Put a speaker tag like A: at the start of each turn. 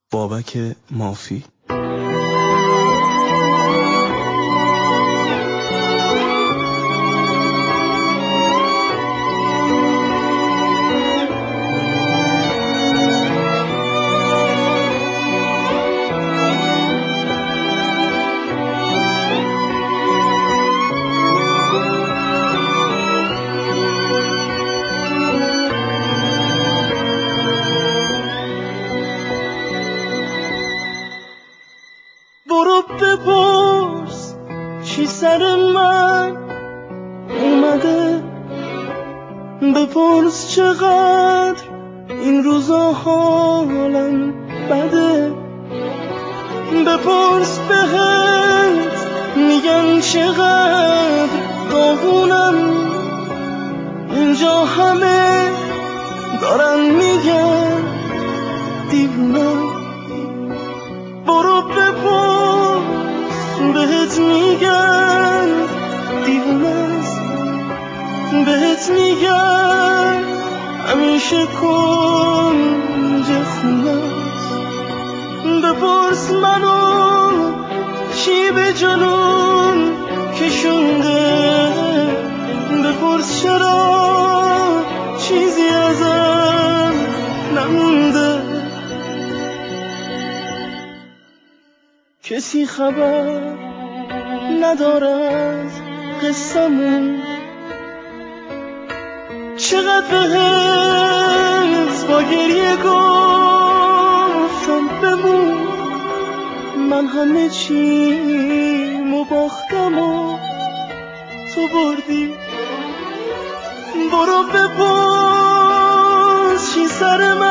A: بابک مافی.
B: برو بپرس چی سر من اومده، بپرس چقدر این روزا حالم بده، بپرس بهت میگن چقدر داغونم، اینجا همه دارن میگن دیوونم. برو بپرس بهت میگن دیوونست، بهت میگن همیشه کنج خونست. بپرس منو چی به جنون کشونده، بپرس چرا چیزی ازم نمونده. کسی خبر نداره از قصه‌مون، چقدر بهت با گریه گفتم بمون، من همه چیمو باختم و تو بردی. برو بپرس چی سر من